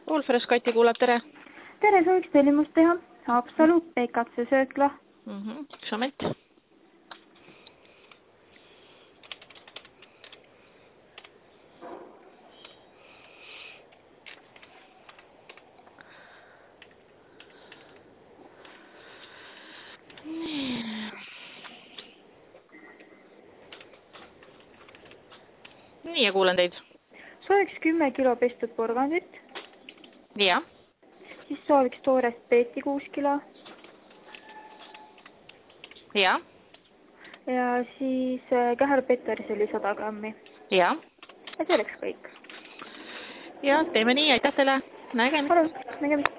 Ulfres Kati kuulab, tere. Tere, sooviks tellimust teha. Haapsalu, PKC söökla. Üks moment. Nii, ja kuulen teid. Sooviks 10 kilo pestud porgandit. Ja. Siis sooviks toorest peeti 6 kilo. Ja. Ja siis käherpeterseli 100 grammi. Ja. Ja see oleks kõik. Ja, teeme nii, aitäh teile. Nägemist. Nägemist.